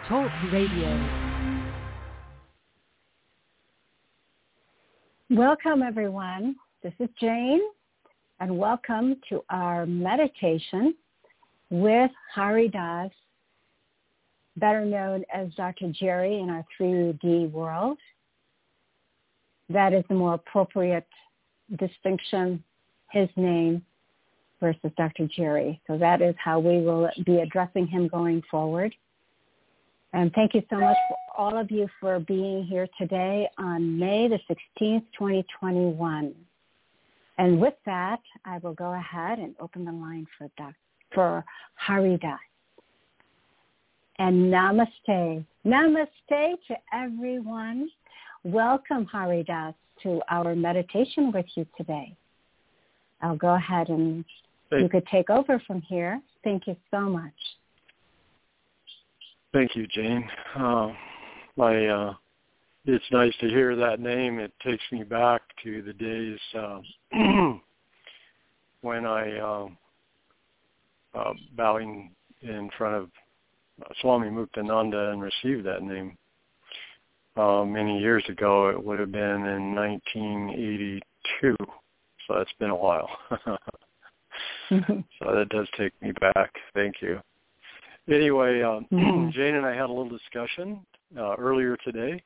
Talk Radio. Welcome, everyone. This is Jane, and welcome to our meditation with Hari Das, better known as Dr. Jerry in our 3D world. That is the more appropriate distinction, his name versus Dr. Jerry. So that is how we will be addressing him going forward. And thank you so much for all of you for being here today on May the 16th, 2021. And with that, I will go ahead and open the line for Hari Das. And namaste. Namaste to everyone. Welcome, Hari Das, to our meditation with you today. I'll go ahead and you could take over from here. Thank you so much. Thank you, Jane. It's nice to hear that name. It takes me back to the days when I bowing in front of Swami Muktananda and received that name. Many years ago, it would have been in 1982. So that's been a while. So that does take me back. Thank you. Anyway, Jane and I had a little discussion earlier today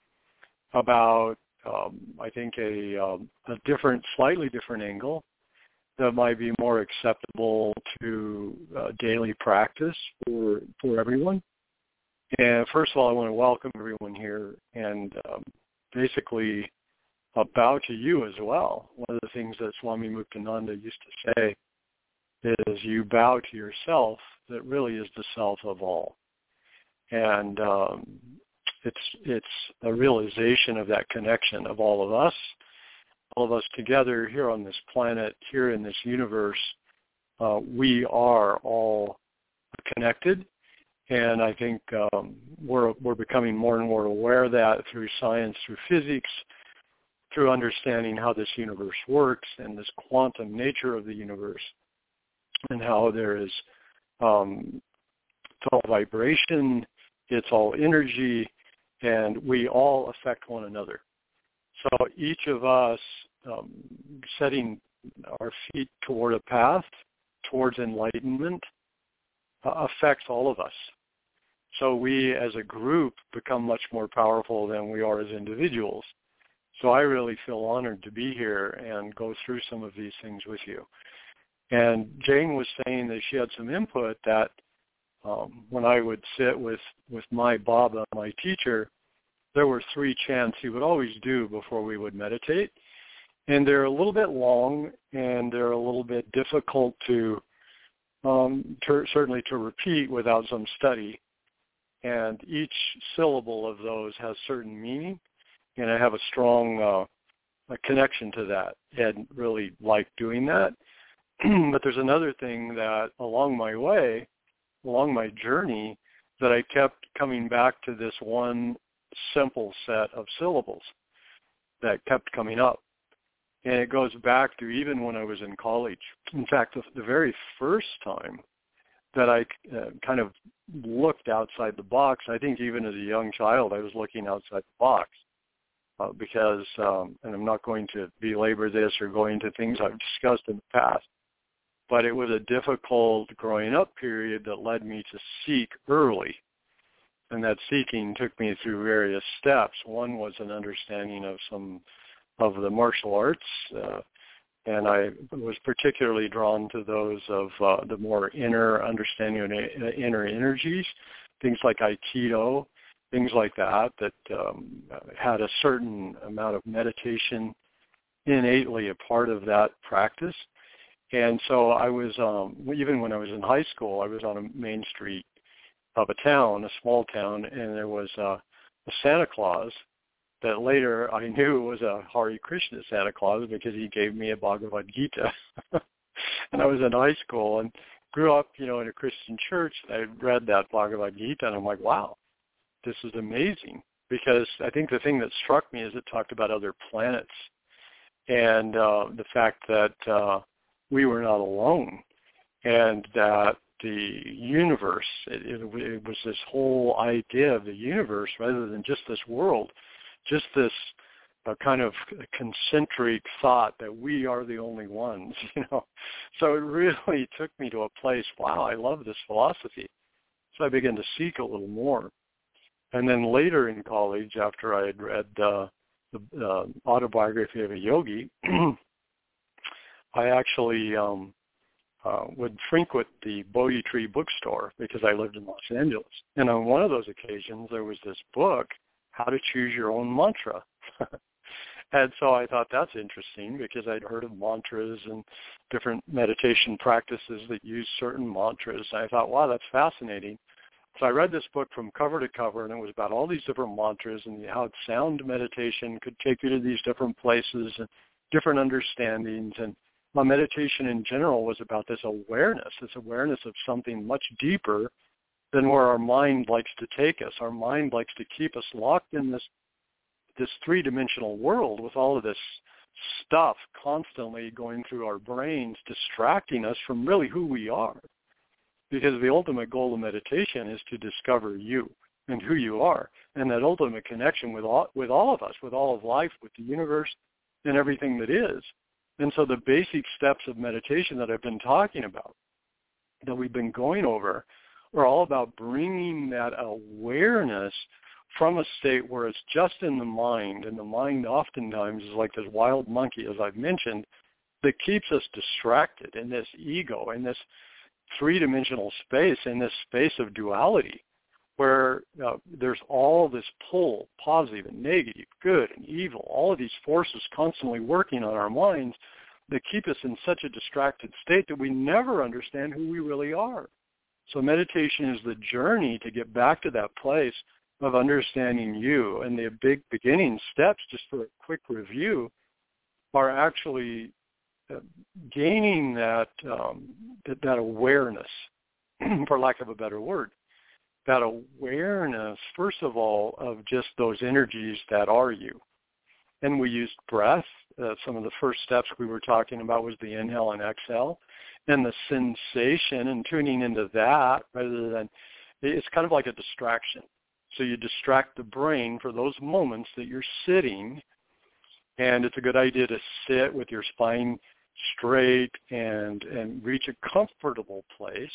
about, I think, a slightly different angle that might be more acceptable to daily practice for everyone. And first of all, I want to welcome everyone here and basically bow to you as well. One of the things that Swami Muktananda used to say is you bow to yourself that really is the self of all. And it's a realization of that connection of all of us together here on this planet, here in this universe. We are all connected, and I think we're becoming more and more aware of that through science, through physics, through understanding how this universe works and this quantum nature of the universe, and how there is it's all vibration, it's all energy, and we all affect one another. So each of us setting our feet toward a path, towards enlightenment, affects all of us. So we as a group become much more powerful than we are as individuals. So I really feel honored to be here and go through some of these things with you. And Jane was saying that she had some input that when I would sit with my Baba, my teacher, there were 3 chants he would always do before we would meditate. And they're a little bit long and they're a little bit difficult to certainly to repeat without some study. And each syllable of those has certain meaning, and I have a strong a connection to that and really like doing that. But there's another thing that along my way, along my journey, that I kept coming back to this one simple set of syllables that kept coming up. And it goes back to even when I was in college. In fact, the very first time that I kind of looked outside the box, I think even as a young child I was looking outside the box because, and I'm not going to belabor this or go into things I've discussed in the past, but it was a difficult growing up period that led me to seek early. And that seeking took me through various steps. One was an understanding of some of the martial arts, and I was particularly drawn to those of the more inner understanding of inner energies, things like Aikido, things like that had a certain amount of meditation innately a part of that practice. And so I was, even when I was in high school, I was on a main street of a town, a small town, and there was a Santa Claus that later I knew was a Hare Krishna Santa Claus because he gave me a Bhagavad Gita. And I was in high school and grew up, in a Christian church. I read that Bhagavad Gita, and I'm like, wow, this is amazing. Because I think the thing that struck me is it talked about other planets and the fact that we were not alone, and that the universe. It was this whole idea of the universe rather than just this world, just this kind of concentric thought that we are the only ones, So it really took me to a place, wow, I love this philosophy. So I began to seek a little more. And then later in college, after I had read the Autobiography of a Yogi, I actually would frequent the Bodhi Tree bookstore because I lived in Los Angeles. And on one of those occasions, there was this book, How to Choose Your Own Mantra. And so I thought that's interesting because I'd heard of mantras and different meditation practices that use certain mantras. And I thought, wow, that's fascinating. So I read this book from cover to cover, and it was about all these different mantras and how sound meditation could take you to these different places and different understandings. And my meditation in general was about this awareness of something much deeper than where our mind likes to take us. Our mind likes to keep us locked in this three-dimensional world with all of this stuff constantly going through our brains, distracting us from really who we are. Because the ultimate goal of meditation is to discover you and who you are, and that ultimate connection with all of us, with all of life, with the universe, and everything that is. And so the basic steps of meditation that I've been talking about, that we've been going over, are all about bringing that awareness from a state where it's just in the mind, and the mind oftentimes is like this wild monkey, as I've mentioned, that keeps us distracted in this ego, in this three-dimensional space, in this space of duality, where there's all this pull, positive and negative, good and evil, all of these forces constantly working on our minds that keep us in such a distracted state that we never understand who we really are. So meditation is the journey to get back to that place of understanding you. And the big beginning steps, just for a quick review, are actually gaining that awareness, for lack of a better word, that awareness, first of all, of just those energies that are you. And we used breath. Some of the first steps we were talking about was the inhale and exhale, and the sensation and tuning into that rather than, it's kind of like a distraction. So you distract the brain for those moments that you're sitting, and it's a good idea to sit with your spine straight and reach a comfortable place.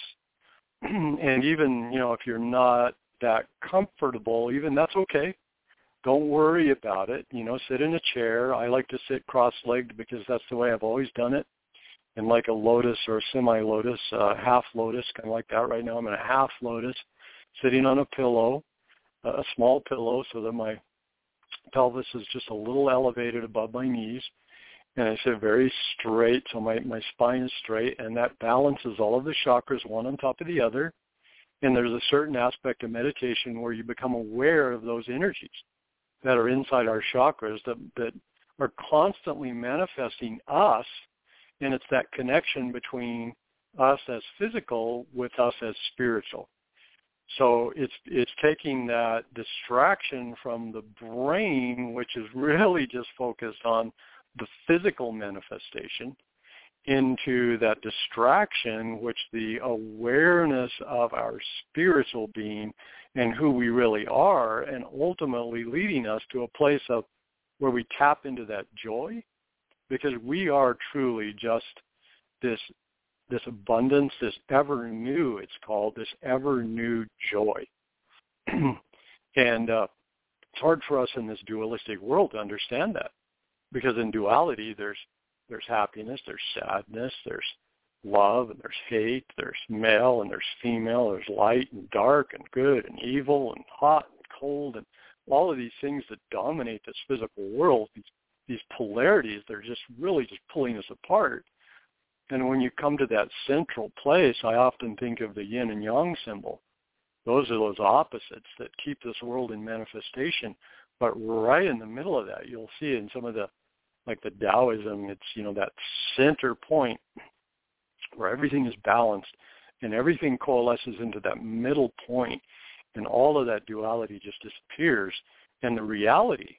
And even, if you're not that comfortable, even that's okay. Don't worry about it. Sit in a chair. I like to sit cross-legged because that's the way I've always done it. And like a lotus or a semi-lotus, half lotus, kind of like that right now. I'm in a half lotus, sitting on a pillow, a small pillow, so that my pelvis is just a little elevated above my knees. And I sit very straight, so my spine is straight, and that balances all of the chakras one on top of the other. And there's a certain aspect of meditation where you become aware of those energies that are inside our chakras that are constantly manifesting us, and it's that connection between us as physical with us as spiritual. So it's taking that distraction from the brain, which is really just focused on the physical manifestation, into that distraction, which the awareness of our spiritual being and who we really are, and ultimately leading us to a place of where we tap into that joy, because we are truly just this abundance, this ever new, it's called, this ever new joy. And it's hard for us in this dualistic world to understand that, because in duality there's happiness, there's sadness, there's love, and there's hate, there's male and there's female, there's light and dark and good and evil and hot and cold, and all of these things that dominate this physical world, these polarities, they're just really just pulling us apart. And when you come to that central place, I often think of the yin and yang symbol. Those are those opposites that keep this world in manifestation. But right in the middle of that, you'll see in some of the, like the Taoism, it's, that center point where everything is balanced and everything coalesces into that middle point, and all of that duality just disappears. And the reality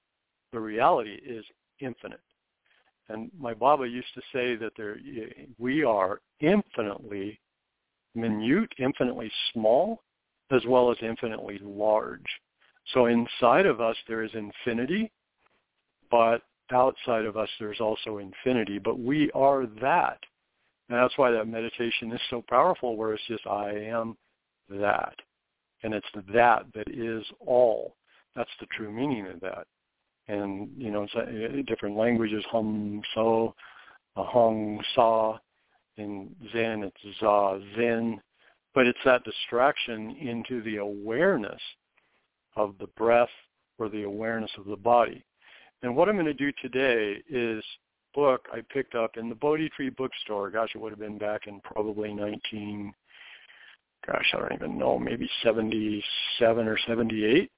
is infinite. And my Baba used to say that we are infinitely minute, infinitely small, as well as infinitely large. So inside of us there is infinity, but outside of us there's also infinity. But we are that. And that's why that meditation is so powerful, where it's just, I am that. And it's that is all. That's the true meaning of that. And, it's different languages, hum, so, hung, sa. In Zen, it's za, zen. But it's that distraction into the awareness of the breath or the awareness of the body. And what I'm going to do today is book I picked up in the Bodhi Tree bookstore. Gosh, it would have been back in probably I don't even know, maybe 77 or 78.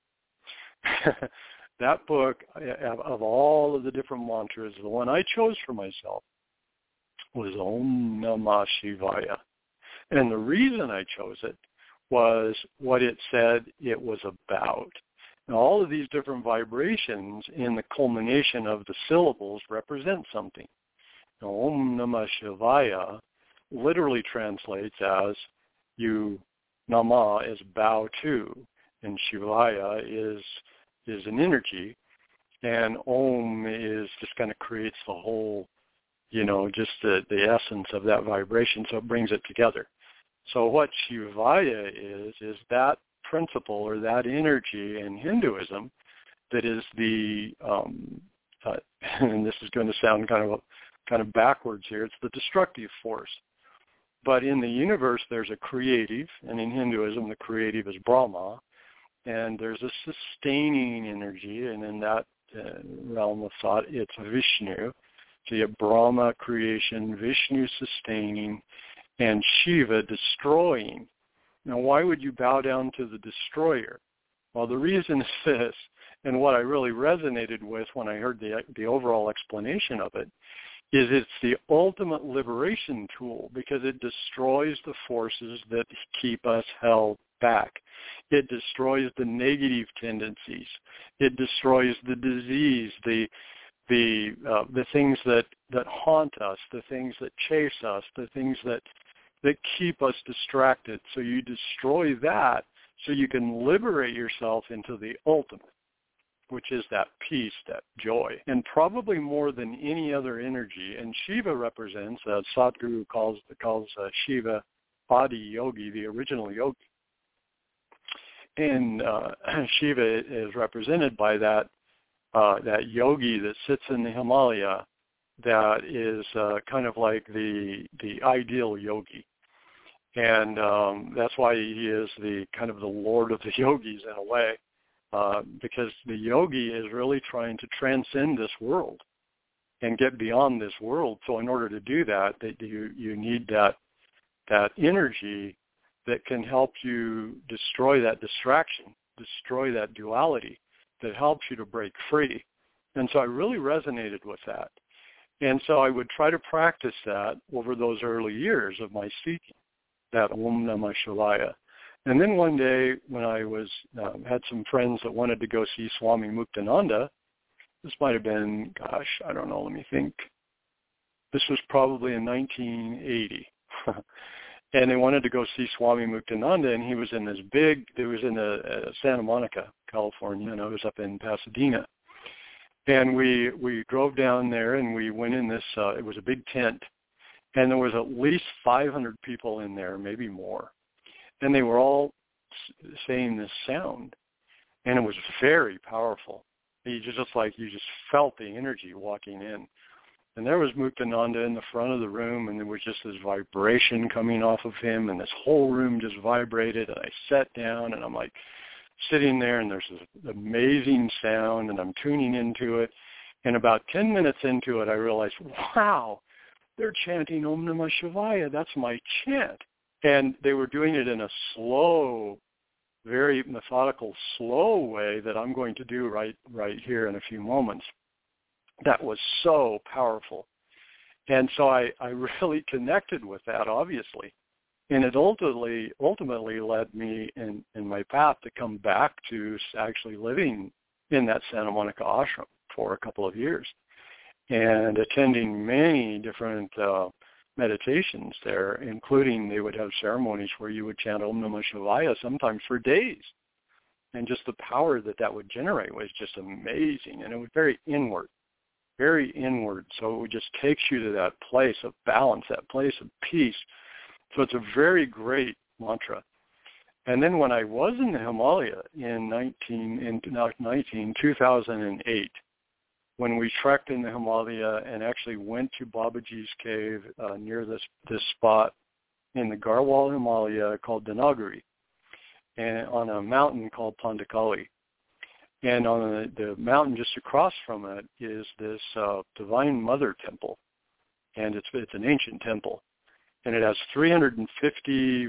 That book, of all of the different mantras, the one I chose for myself was Om Namah Shivaya. And the reason I chose it was what it said it was about. Now, all of these different vibrations in the culmination of the syllables represent something. Now, Om Namah Shivaya literally translates as Nama is bow to, and Shivaya is an energy, and Om is just kind of creates the whole, just the essence of that vibration, so it brings it together. So what Shivaya is that principle or that energy in Hinduism that is the, and this is going to sound kind of backwards here, it's the destructive force. But in the universe, there's a creative, and in Hinduism, the creative is Brahma, and there's a sustaining energy, and in that realm of thought, it's Vishnu. So you have Brahma, creation, Vishnu, sustaining, and Shiva, destroying. Now, why would you bow down to the destroyer? Well, the reason is this, and what I really resonated with when I heard the overall explanation of it, is it's the ultimate liberation tool because it destroys the forces that keep us held back. It destroys the negative tendencies. It destroys the disease, the things that haunt us, the things that chase us, the things that keep us distracted. So you destroy that so you can liberate yourself into the ultimate, which is that peace, that joy, and probably more than any other energy. And Shiva represents, Sadhguru calls Shiva Adi Yogi, the original yogi. And Shiva is represented by that yogi that sits in the Himalaya, that is kind of like the ideal yogi. And that's why he is the kind of the Lord of the yogis in a way. Because the yogi is really trying to transcend this world and get beyond this world. So in order to do that, you need that energy that can help you destroy that distraction, destroy that duality, that helps you to break free. And so I really resonated with that. And so I would try to practice that over those early years of my seeking, that Om Namah Shivaya. And then one day when I had some friends that wanted to go see Swami Muktananda, this might have been, I don't know, let me think. This was probably in 1980. And they wanted to go see Swami Muktananda, and he was in Santa Monica, California, and I was up in Pasadena. And we drove down there, and we went in this, it was a big tent, and there was at least 500 people in there, maybe more. And they were all saying this sound, and it was very powerful. You just felt the energy walking in. And there was Muktananda in the front of the room, and there was just this vibration coming off of him, and this whole room just vibrated. And I sat down, and I'm like sitting there, and there's this amazing sound, and I'm tuning into it. And about 10 minutes into it, I realized, wow, they're chanting Om Namah Shivaya. That's my chant. And they were doing it in a slow, very methodical, slow way that I'm going to do right here in a few moments. That was so powerful. And so I really connected with that, obviously. And it ultimately led me in my path to come back to actually living in that Santa Monica ashram for a couple of years and attending many different meditations there, including they would have ceremonies where you would chant Om Namah Shivaya sometimes for days. And just the power that would generate was just amazing. And it was very inward. So it just takes you to that place of balance, that place of peace. So it's a very great mantra. And then when I was in the Himalaya in 2008, when we trekked in the Himalaya and actually went to Babaji's cave near this spot in the Garhwal Himalaya called Dhanagiri, and on a mountain called Pandakali. And on the mountain just across from it is this Divine Mother temple, and it's an ancient temple, and it has 350,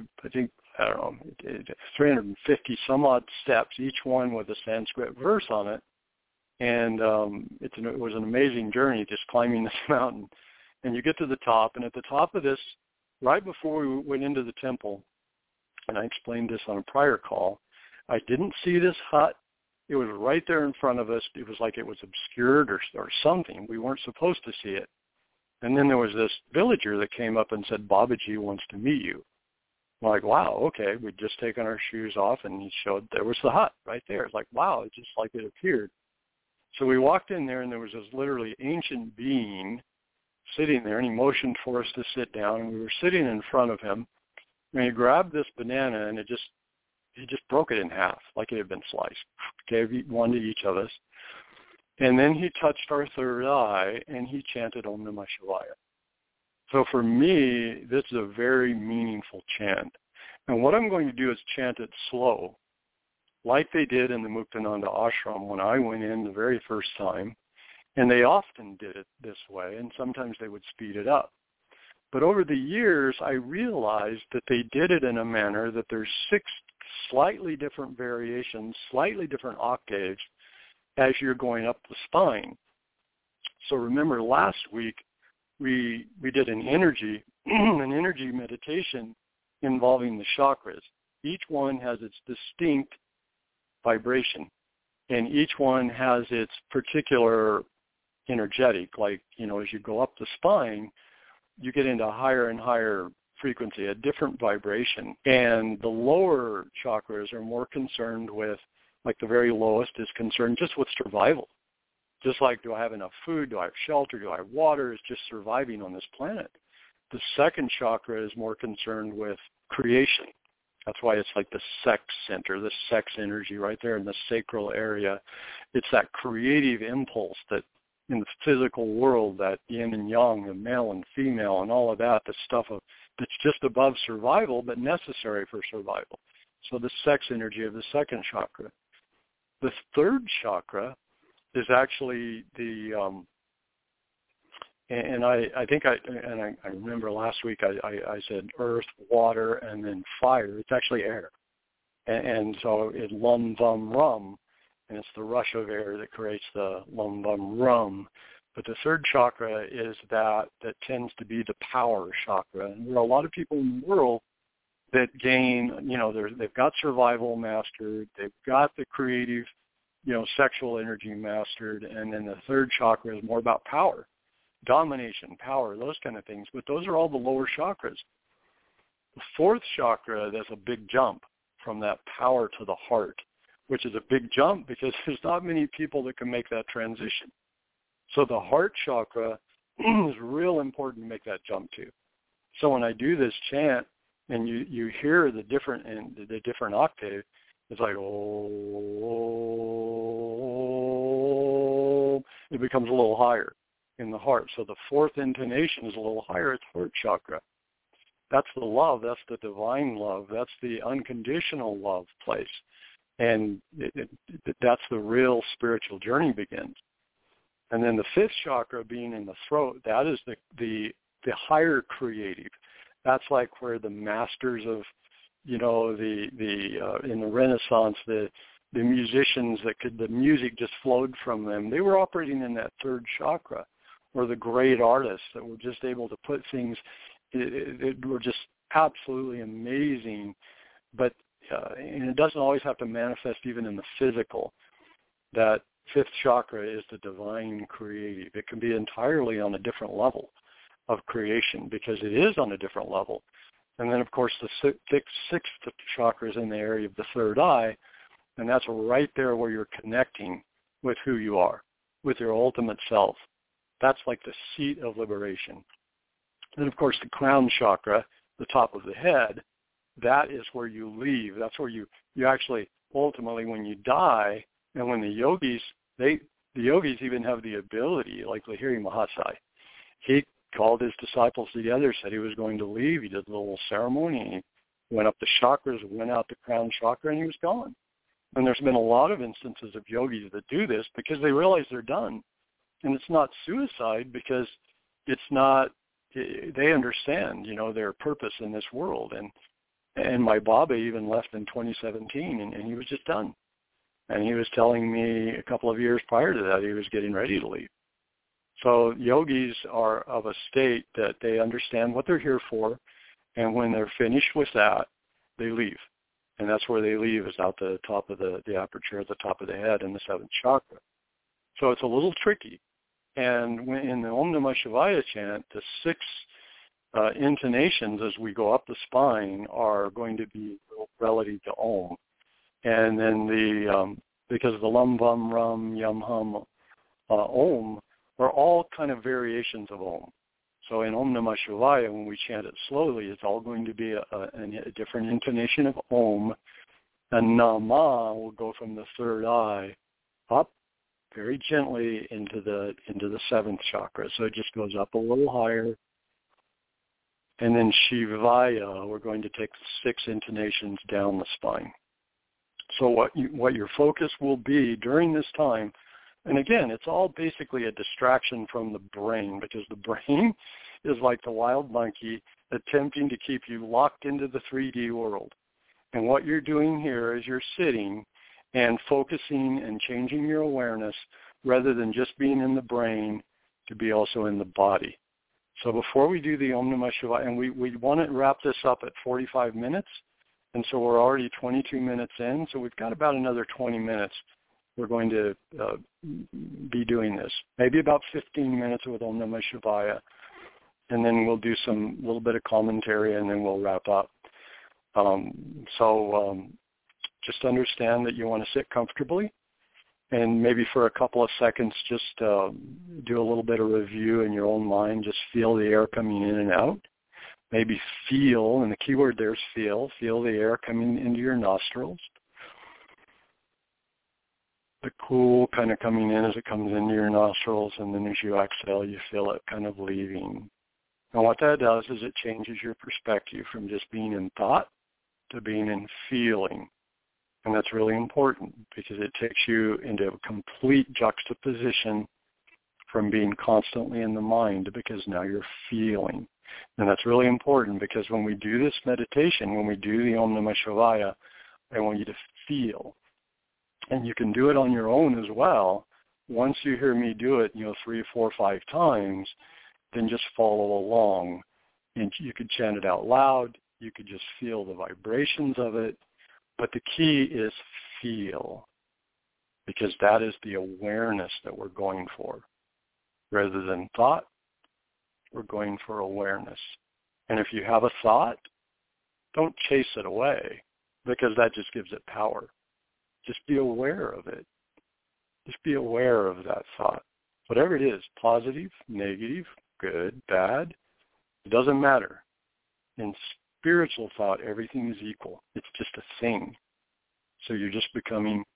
350 some odd steps, each one with a Sanskrit verse on it. And it was an amazing journey just climbing this mountain. And you get to the top, and at the top of this, right before we went into the temple, and I explained this on a prior call, I didn't see this hut. It was right there in front of us. It was like it was obscured or something. We weren't supposed to see it. And then there was this villager that came up and said, Babaji wants to meet you. I'm like, wow, okay. We'd just taken our shoes off, and he showed there was the hut right there. It's like, wow, it's just like it appeared. So we walked in there, and there was this literally ancient being sitting there, and he motioned for us to sit down, and we were sitting in front of him, and he grabbed this banana, and he just broke it in half, like it had been sliced, gave one to each of us, and then he touched our third eye, and he chanted Om Namah Shivaya. So for me, this is a very meaningful chant, and what I'm going to do is chant it slow, like they did in the Muktananda ashram when I went in the very first time, and they often did it this way, and sometimes they would speed it up. But over the years, I realized that they did it in a manner that there's 6 slightly different variations, slightly different octaves as you're going up the spine. So remember last week, we did an energy meditation involving the chakras. Each one has its distinct vibration, and each one has its particular energetic, like, as you go up the spine, you get into higher and higher frequency, a different vibration. And the lower chakras are more concerned with, like the very lowest is concerned just with survival. Just like, do I have enough food? Do I have shelter? Do I have water? It's just surviving on this planet. The second chakra is more concerned with creation. That's why it's like the sex center, the sex energy right there in the sacral area. It's that creative impulse that in the physical world, that yin and yang, the male and female and all of that, the stuff that's just above survival but necessary for survival. So the sex energy of the second chakra. The third chakra is actually the and I think I remember last week I said earth, water, and then fire. It's actually air, and so it lum vum rum, and it's the rush of air that creates the lum vum rum. But the third chakra is that tends to be the power chakra, and there are a lot of people in the world that gain, they've got survival mastered, they've got the creative, sexual energy mastered, and then the third chakra is more about power. Domination, power, those kind of things. But those are all the lower chakras. The fourth chakra, there's a big jump from that power to the heart, which is a big jump because there's not many people that can make that transition. So the heart chakra is real important to make that jump to. So when I do this chant and you hear the different octave, it's like, oh, it becomes a little higher in the heart. So the fourth intonation is a little higher. It's heart chakra. That's the love. That's the divine love. That's the unconditional love place. And that's the real spiritual journey begins. And then the fifth chakra being in the throat, that is the higher creative. That's like where the masters of, in the Renaissance, the musicians the music just flowed from them. They were operating in that third chakra. Or the great artists that were just able to put things, it were just absolutely amazing. But and it doesn't always have to manifest even in the physical. That fifth chakra is the divine creative. It can be entirely on a different level. of creation because it is on a different level. And then, of course, the sixth chakra is in the area of the third eye, and that's right there where you're connecting with who you are, with your ultimate self. That's like the seat of liberation. Then, of course, the crown chakra, the top of the head, that is where you leave. That's where you actually, ultimately, when you die, and when the yogis even have the ability, like Lahiri Mahasaya, he called his disciples together, said he was going to leave. He did a little ceremony. He went up the chakras, went out the crown chakra, and he was gone. And there's been a lot of instances of yogis that do this because they realize they're done. And it's not suicide because it's not, they understand, their purpose in this world. And my Baba even left in 2017, and he was just done. And he was telling me a couple of years prior to that he was getting ready to leave. So yogis are of a state that they understand what they're here for, and when they're finished with that, they leave. And that's where they leave, is out the top of the aperture at the top of the head in the seventh chakra. So it's a little tricky. And when in the Om Namah Shivaya chant, the six intonations as we go up the spine are going to be relative to Om. And then because the Lum, Bum, Rum, Yum, Hum, Om are all kind of variations of Om. So in Om Namah Shivaya, when we chant it slowly, it's all going to be a different intonation of Om. And Nama will go from the third eye up very gently into the seventh chakra. So it just goes up a little higher. And then Shivaya, we're going to take 6 intonations down the spine. So what your focus will be during this time, and again, it's all basically a distraction from the brain, because the brain is like the wild monkey attempting to keep you locked into the 3D world. And what you're doing here is you're sitting and focusing and changing your awareness rather than just being in the brain to be also in the body. So before we do the Om Namah Shivaya, and we want to wrap this up at 45 minutes, and so we're already 22 minutes in, so we've got about another 20 minutes. We're going to be doing this. Maybe about 15 minutes with Om Namah Shivaya, and then we'll do some little bit of commentary, and then we'll wrap up. Just understand that you want to sit comfortably, and maybe for a couple of seconds just do a little bit of review in your own mind. Just feel the air coming in and out. Maybe feel, and the key word there is feel the air coming into your nostrils. The cool kind of coming in as it comes into your nostrils, and then as you exhale, you feel it kind of leaving. And what that does is it changes your perspective from just being in thought to being in feeling. And that's really important because it takes you into a complete juxtaposition from being constantly in the mind, because now you're feeling. And that's really important because when we do this meditation, when we do the Om Namah Shivaya, I want you to feel. And you can do it on your own as well. Once you hear me do it, 3, 4, 5 times, then just follow along. And you could chant it out loud. You could just feel the vibrations of it. But the key is feel, because that is the awareness that we're going for. Rather than thought, we're going for awareness. And if you have a thought, don't chase it away, because that just gives it power. Just be aware of it. Just be aware of that thought. Whatever it is, positive, negative, good, bad, it doesn't matter. In spiritual thought, everything is equal. It's just a thing. So you're just becoming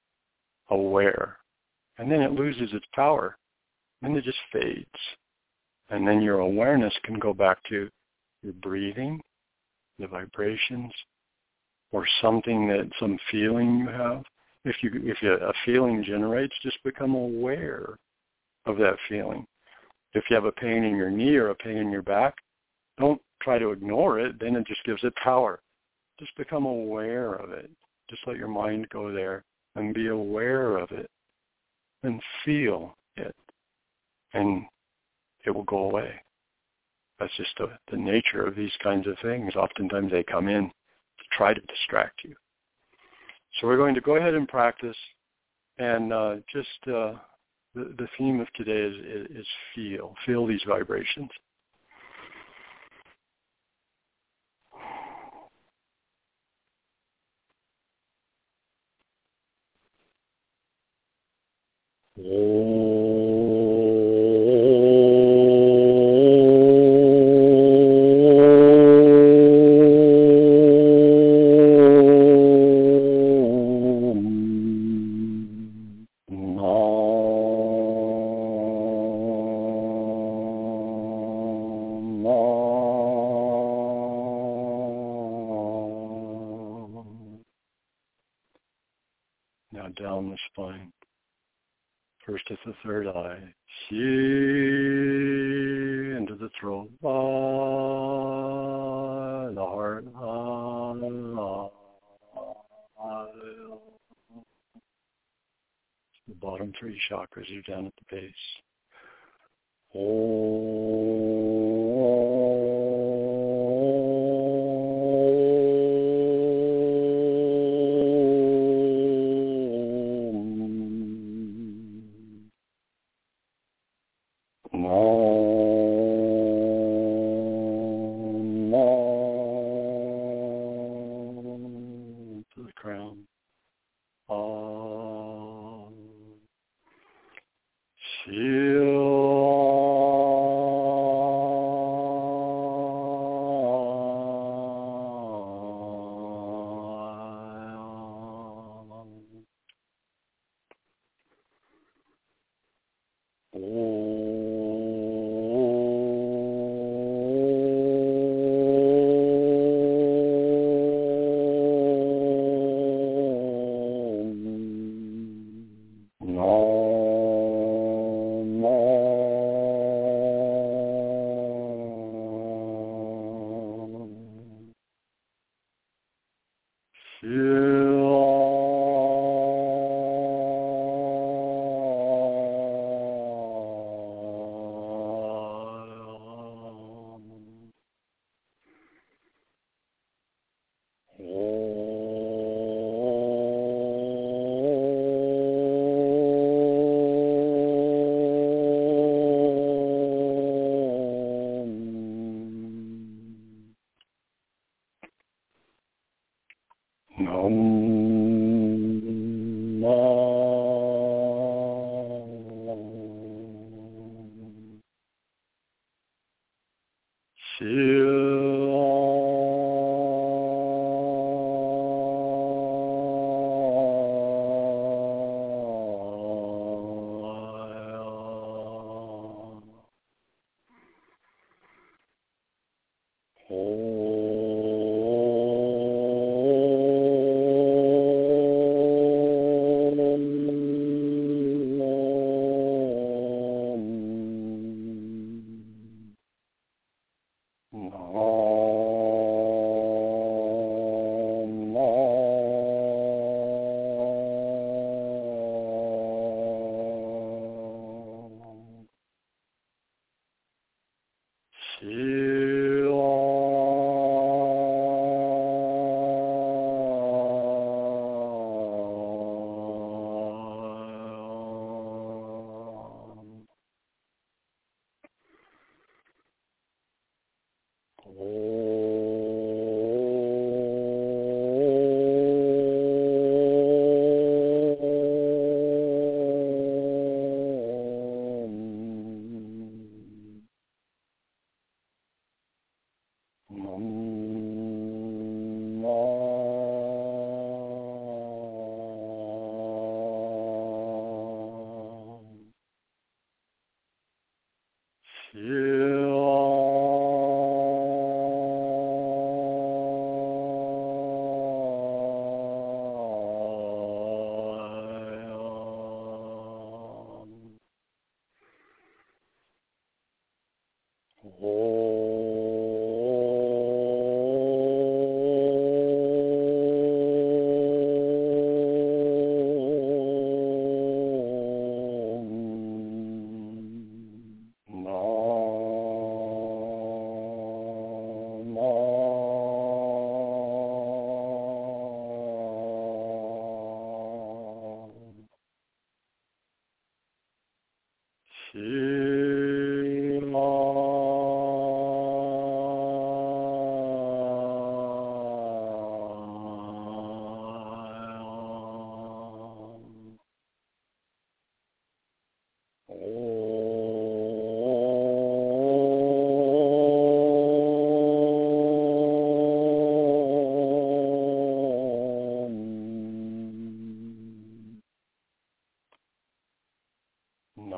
aware. And then it loses its power. And it just fades. And then your awareness can go back to your breathing, the vibrations, or some feeling you have. If a feeling generates, just become aware of that feeling. If you have a pain in your knee or a pain in your back, don't try to ignore it. Then it just gives it power. Just become aware of it. Just let your mind go there and be aware of it and feel it. And it will go away. That's just the nature of these kinds of things. Oftentimes they come in to try to distract you. So we're going to go ahead and practice, and the theme of today is feel. Feel these vibrations. Now down the spine. First at the third eye. Shi into the throat. Ah, the heart. Ah, the bottom three chakras are down at the base. To the crown.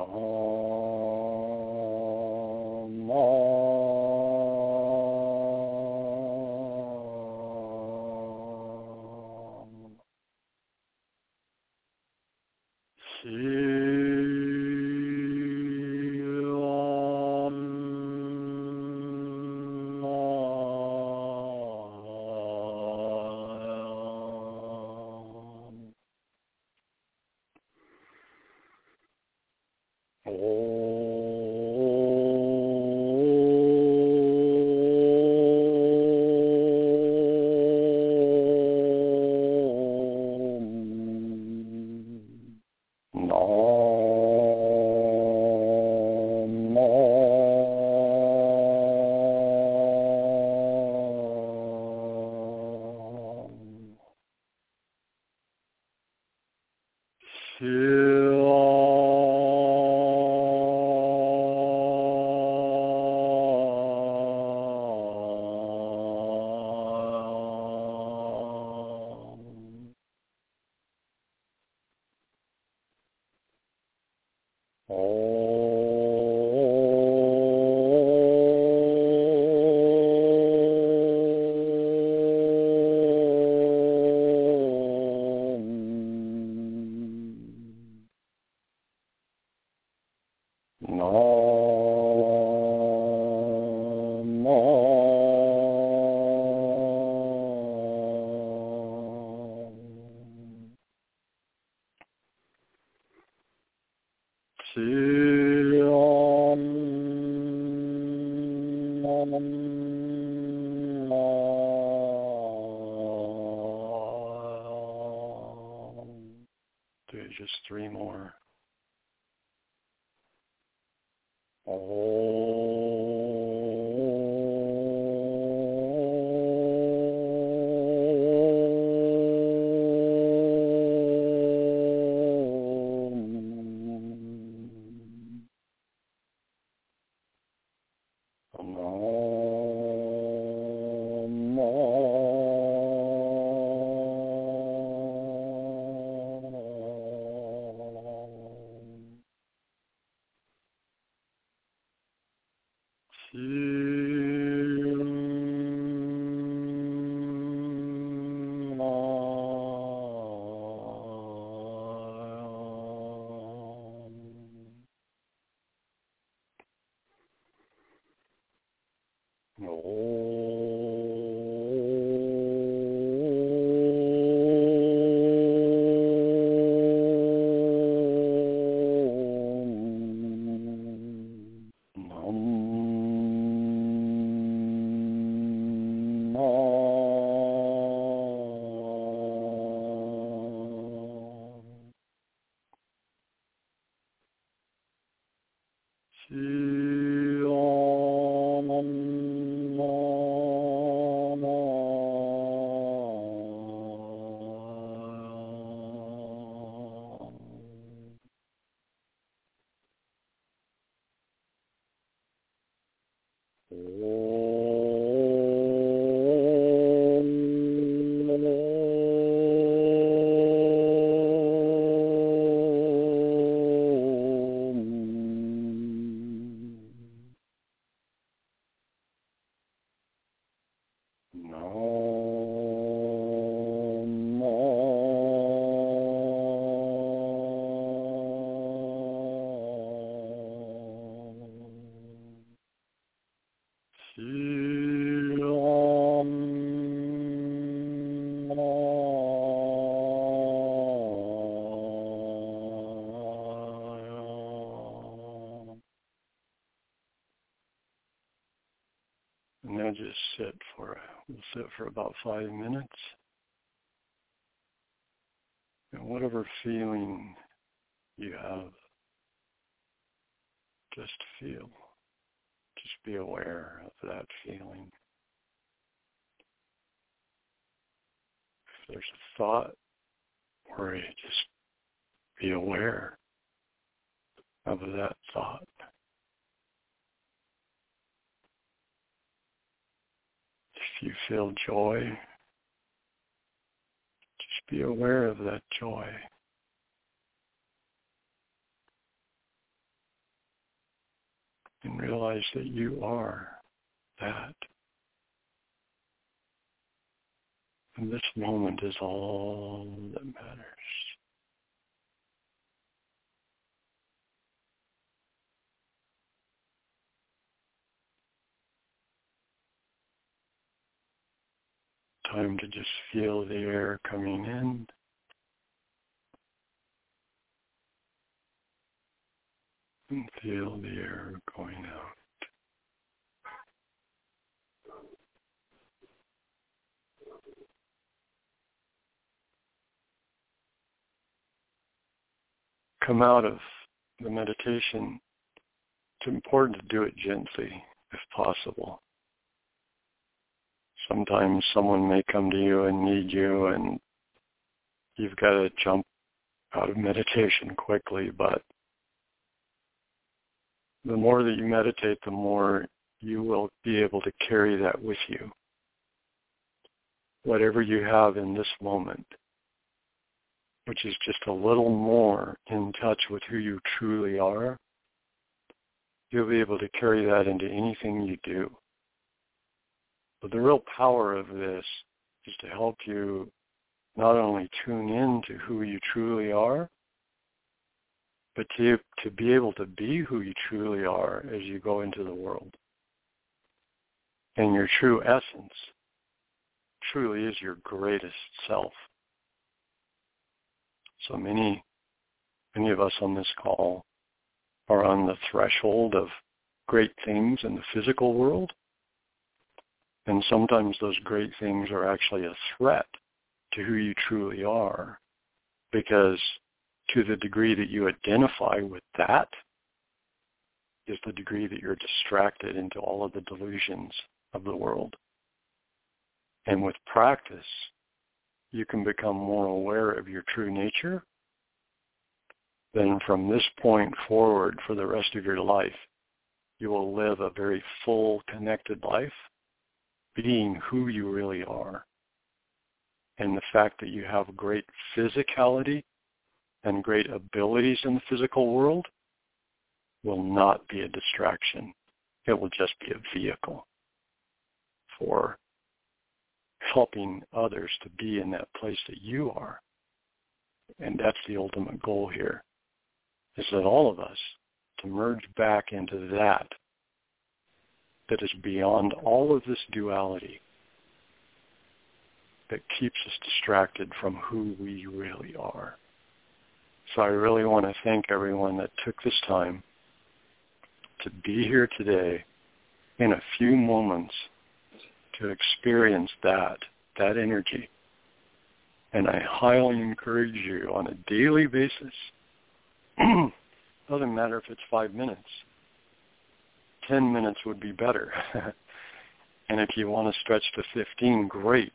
Just three more. And then just we'll sit for about 5 minutes. And whatever feeling you have, just feel. Just be aware of that feeling. If there's a thought, worry, just be aware of that thought. If you feel joy, just be aware of that joy. and realize that you are that. And this moment is all that matters. Time to just feel the air coming in and feel the air going out. Come out of the meditation. It's important to do it gently if possible. Sometimes someone may come to you and need you, and you've got to jump out of meditation quickly, but the more that you meditate, the more you will be able to carry that with you. Whatever you have in this moment, which is just a little more in touch with who you truly are, you'll be able to carry that into anything you do. But the real power of this is to help you not only tune in to who you truly are, but to be able to be who you truly are as you go into the world. And your true essence truly is your greatest self. So many of us on this call are on the threshold of great things in the physical world. And sometimes those great things are actually a threat to who you truly are, because to the degree that you identify with that is the degree that you're distracted into all of the delusions of the world. And with practice, you can become more aware of your true nature. Then from this point forward for the rest of your life, you will live a very full, connected life, being who you really are. And the fact that you have great physicality and great abilities in the physical world will not be a distraction. It will just be a vehicle for helping others to be in that place that you are. And that's the ultimate goal here, is that all of us to merge back into that is beyond all of this duality that keeps us distracted from who we really are. So I really want to thank everyone that took this time to be here today in a few moments to experience that energy. And I highly encourage you on a daily basis. Doesn't matter if it's 5 minutes. 10 minutes would be better. And if you want to stretch to 15, great.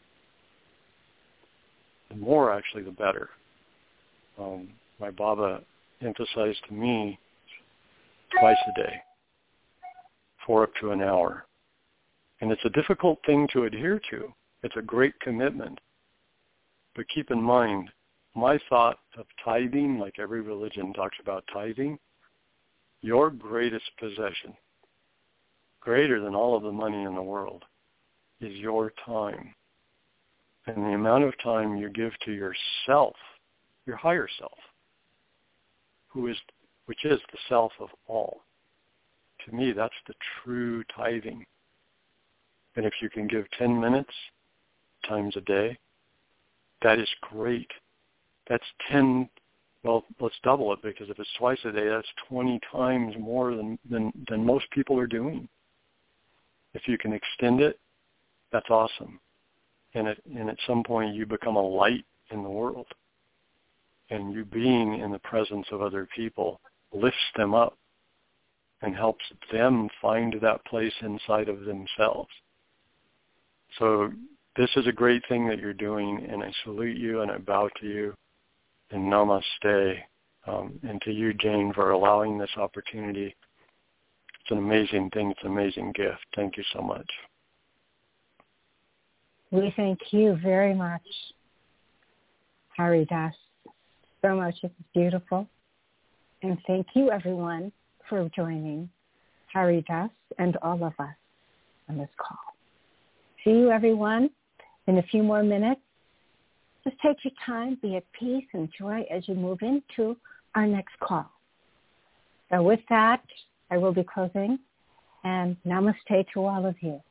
The more, actually, the better. My Baba emphasized to me twice a day for up to an hour. And it's a difficult thing to adhere to. It's a great commitment. But keep in mind, my thought of tithing, like every religion talks about tithing, your greatest possession, greater than all of the money in the world, is your time. And the amount of time you give to yourself, your higher self, which is the self of all. To me, that's the true tithing. And if you can give 10 minutes times a day, that is great. That's 10, well, let's double it, because if it's twice a day, that's 20 times more than most people are doing. If you can extend it, that's awesome. And at some point you become a light in the world. And you being in the presence of other people lifts them up and helps them find that place inside of themselves. So this is a great thing that you're doing, and I salute you and I bow to you, and namaste. And to you, Jane, for allowing this opportunity. It's an amazing thing. It's an amazing gift. Thank you so much. We thank you very much, Hari Das, so much. It's beautiful. And thank you, everyone, for joining. Hari Das, and all of us on this call. See you, everyone, in a few more minutes. Just take your time, be at peace and joy as you move into our next call. So with that, I will be closing, and namaste to all of you.